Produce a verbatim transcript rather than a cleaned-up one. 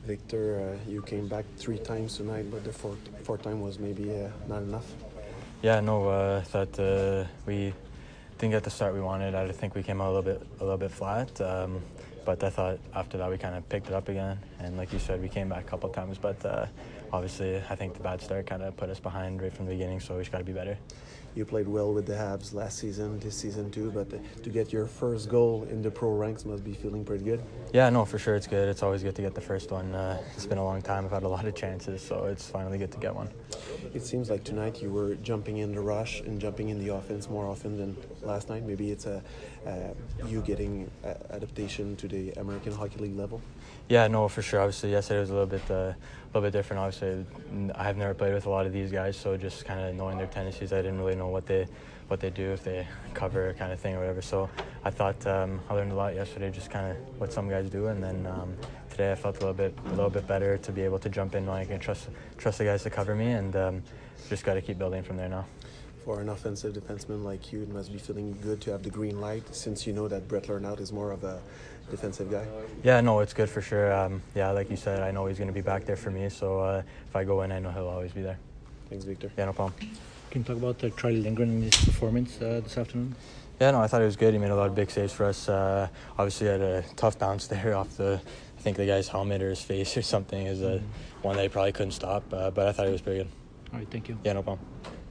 Victor, uh, you came back three times tonight, but the fourth, fourth time was maybe uh, not enough. Yeah, no, uh, I thought uh, we didn't get the start we wanted. I think we came out a little bit a little bit flat, um, but I thought after that we kind of picked it up again. And like you said, we came back a couple of times, but uh, obviously I think the bad start kind of put us behind right from the beginning, so we just got to be better. You played well with the Habs last season, this season too, but to get your first goal in the pro ranks must be feeling pretty good. Yeah, no, for sure it's good. It's always good to get the first one. Uh, it's been a long time. I've had a lot of chances, so it's finally good to get one. It seems like tonight you were jumping in the rush and jumping in the offense more often than last night. Maybe it's a uh, you getting uh, adaptation to the American Hockey League level. Yeah, no, for sure. Obviously, yesterday was a little bit, uh, a little bit different. Obviously, I have never played with a lot of these guys, so just kind of knowing their tendencies, I didn't really know what they, what they do if they cover kind of thing or whatever. So I thought um, I learned a lot yesterday, just kind of what some guys do, and then um, today I felt a little bit, a little bit better to be able to jump in, knowing I can trust, trust the guys to cover me, and um, just got to keep building from there now. For an offensive defenseman like you, it must be feeling good to have the green light, since you know that Brett Lernout is more of a defensive guy. Yeah, no, it's good for sure. Um, yeah, like you said, I know he's going to be back there for me, so uh, if I go in, I know he'll always be there. Thanks, Victor. Yeah, no problem. Can you talk about uh, Charlie Lindgren and his performance uh, this afternoon? Yeah, no, I thought he was good. He made a lot of big saves for us. Uh, obviously, had a tough bounce there off the, I think the guy's helmet or his face or something is a, one that he probably couldn't stop, uh, but I thought he was pretty good. All right, thank you. Yeah, no problem.